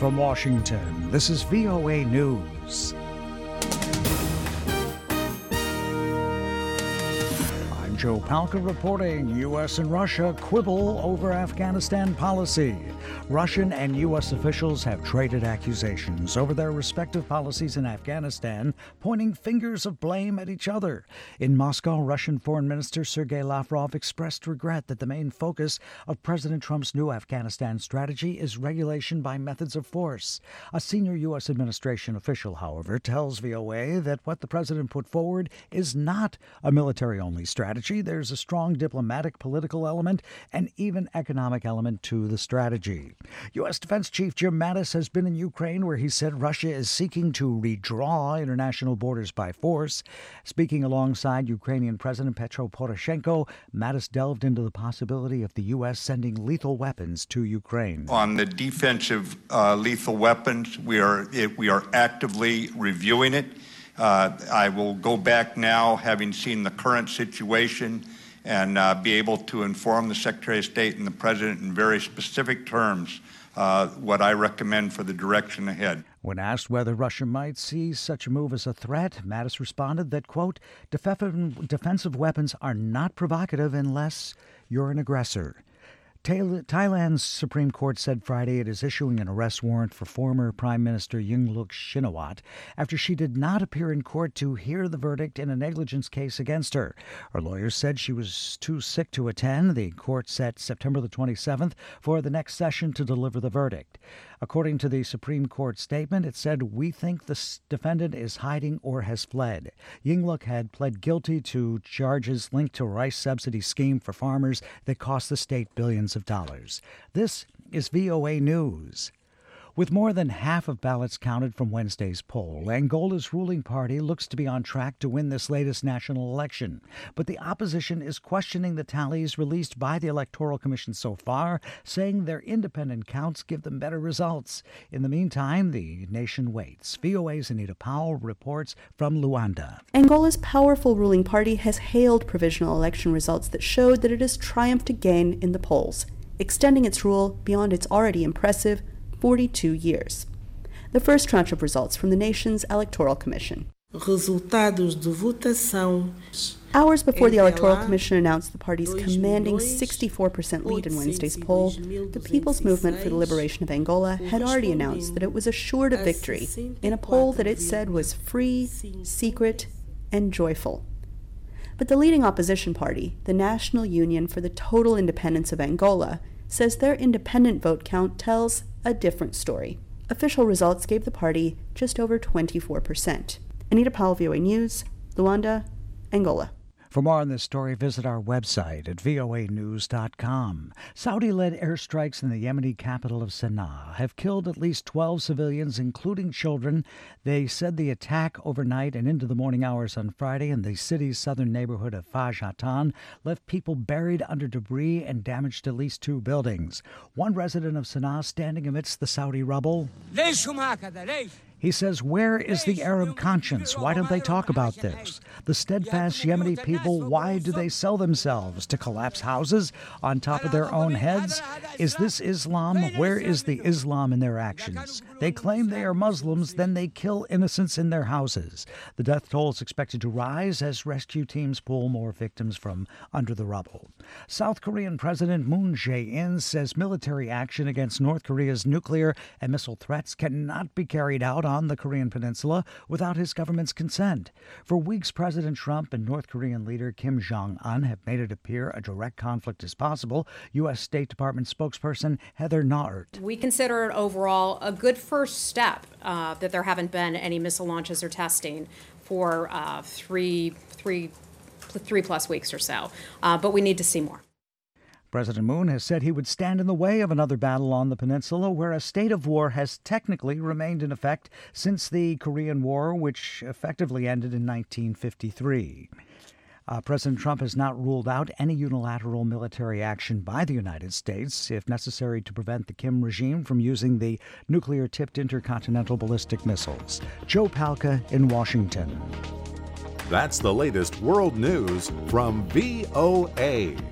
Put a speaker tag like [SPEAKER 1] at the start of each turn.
[SPEAKER 1] From Washington, this is VOA News. I'm Joe Palca reporting. U.S. and Russia quibble over Afghanistan policy. Russian and U.S. officials have traded accusations over their respective policies in Afghanistan, pointing fingers of blame at each other. In Moscow, Russian Foreign Minister Sergei Lavrov expressed regret that the main focus of President Trump's new Afghanistan strategy is regulation by methods of force. A senior U.S. administration official, however, tells VOA that what the president put forward is not a military-only strategy. There's a strong diplomatic, political element, and even economic element to the strategy. U.S. Defense Chief Jim Mattis has been in Ukraine, where he said Russia is seeking to redraw international borders by force. Speaking alongside Ukrainian President Petro Poroshenko, Mattis delved into the possibility of the U.S. sending lethal weapons to Ukraine.
[SPEAKER 2] On the defensive lethal weapons, we are actively reviewing it. I will go back now, having seen the current situation, and be able to inform the Secretary of State and the President in very specific terms what I recommend for the direction ahead.
[SPEAKER 1] When asked whether Russia might see such a move as a threat, Mattis responded that, quote, defensive weapons are not provocative unless you're an aggressor. Thailand's Supreme Court said Friday it is issuing an arrest warrant for former Prime Minister Yingluck Shinawatra after she did not appear in court to hear the verdict in a negligence case against her. Her lawyers said she was too sick to attend. The court set September the 27th for the next session to deliver the verdict. According to the Supreme Court statement, it said, "We think the defendant is hiding or has fled." Yingluck had pled guilty to charges linked to a rice subsidy scheme for farmers that cost the state billions of dollars. This is VOA News. With more than half of ballots counted from Wednesday's poll, Angola's ruling party looks to be on track to win this latest national election. But the opposition is questioning the tallies released by the Electoral Commission so far, saying their independent counts give them better results. In the meantime, the nation waits. VOA's Anita Powell reports from Luanda.
[SPEAKER 3] Angola's powerful ruling party has hailed provisional election results that showed that it has triumphed again in the polls, extending its rule beyond its already impressive 42 years. The first tranche of results from the nation's Electoral Commission.
[SPEAKER 4] Resultados de votação.
[SPEAKER 3] Hours before the Electoral Commission announced the party's commanding 64% lead in Wednesday's poll, the People's Movement for the Liberation of Angola had already announced that it was assured of victory in a poll that it said was free, secret, and joyful. But the leading opposition party, the National Union for the Total Independence of Angola, says their independent vote count tells a different story. Official results gave the party just over 24%. Anita Powell, VOA News, Luanda, Angola.
[SPEAKER 1] For more on this story, visit our website at voanews.com. Saudi-led airstrikes in the Yemeni capital of Sana'a have killed at least 12 civilians, including children. They said the attack overnight and into the morning hours on Friday in the city's southern neighborhood of Fajatan left people buried under debris and damaged at least 2 buildings. One resident of Sana'a standing amidst the Saudi rubble. He says, "Where is the Arab conscience? Why don't they talk about this? The steadfast Yemeni people, why do they sell themselves? To collapse houses on top of their own heads? Is this Islam? Where is the Islam in their actions? They claim they are Muslims, then they kill innocents in their houses." The death toll is expected to rise as rescue teams pull more victims from under the rubble. South Korean President Moon Jae-in says military action against North Korea's nuclear and missile threats cannot be carried out on the Korean peninsula without his government's consent. For weeks, President Trump and North Korean leader Kim Jong-un have made it appear a direct conflict is possible. U.S. State Department spokesperson Heather Nauert.
[SPEAKER 5] We consider it overall a good first step that there haven't been any missile launches or testing for three plus weeks or so. But we need to see more.
[SPEAKER 1] President Moon has said he would stand in the way of another battle on the peninsula where a state of war has technically remained in effect since the Korean War, which effectively ended in 1953. President Trump has not ruled out any unilateral military action by the United States, if necessary, to prevent the Kim regime from using the nuclear-tipped intercontinental ballistic missiles. Joe Palca in Washington.
[SPEAKER 6] That's the latest world news from VOA.